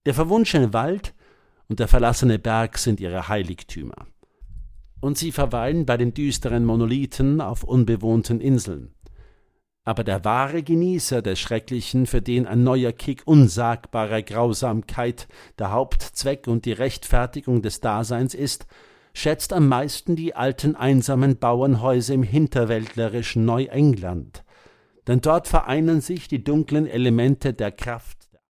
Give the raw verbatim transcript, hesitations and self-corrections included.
Der verwunschene Wald und der verlassene Berg sind ihre Heiligtümer. Und sie verweilen bei den düsteren Monolithen auf unbewohnten Inseln. Aber der wahre Genießer des Schrecklichen, für den ein neuer Kick unsagbarer Grausamkeit der Hauptzweck und die Rechtfertigung des Daseins ist, schätzt am meisten die alten einsamen Bauernhäuser im hinterwäldlerischen Neuengland. Denn dort vereinen sich die dunklen Elemente der Kraft